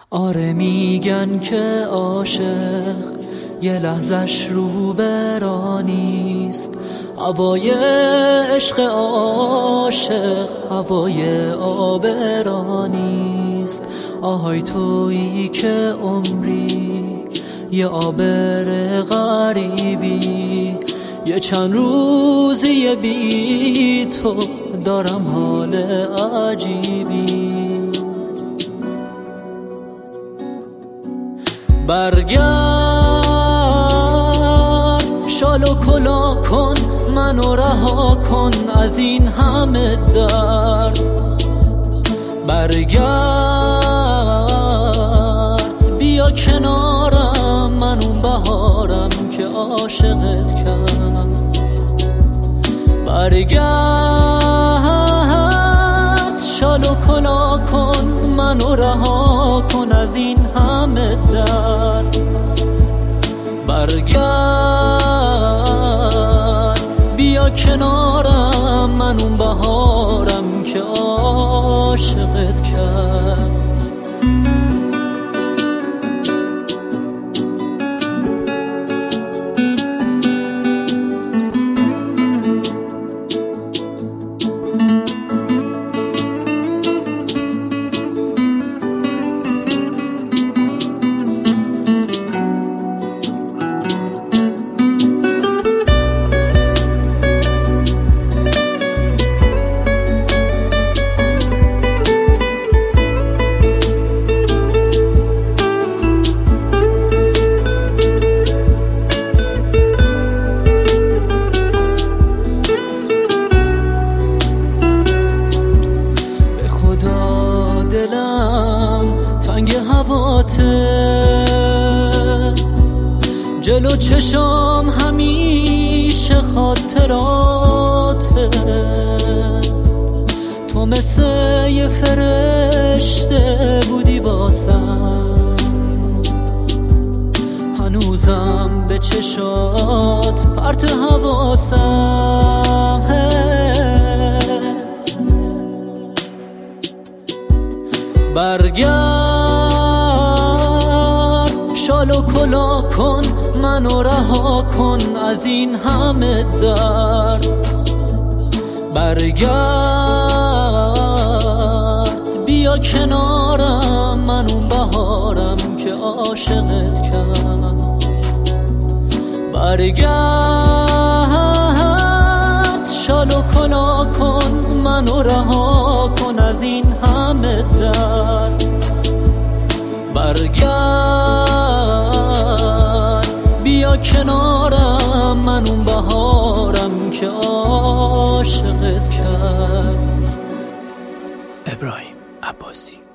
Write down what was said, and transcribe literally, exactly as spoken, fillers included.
آره میگن که عاشق یه لحظش رو برانیست، هوای عشق عاشق هوای آبرانیست. آهای تویی که عمری یه آبر غریبی، یه چند روزی بی تو دارم حال عجیبی. برگرد شال و کلا کن، منو رها کن از این همه درد. برگرد بیا کنارم، من اون بهارم که عاشقت کرد. برگرد شال و کلا کن، منو رها کن از این همه درد. برگرد بیا کنارم، من اون بهارم که عاشقت کرد. تنگ هواته جلو چشام همیشه خاطراته. تو مثل یه فرشته بودی باسم، هنوزم به چشات پرت حواسم. برگرد شال و کلا کن، منو رها کن از این همه درد. برگرد بیا کنارم، من اون بهارم که عاشقت کرد. برگرد شال و کلا کن، منو رها کن از این همه درد. برگرد بیا کنارم، من اون بهارم که عاشقت کرد. ابراهیم عباسی.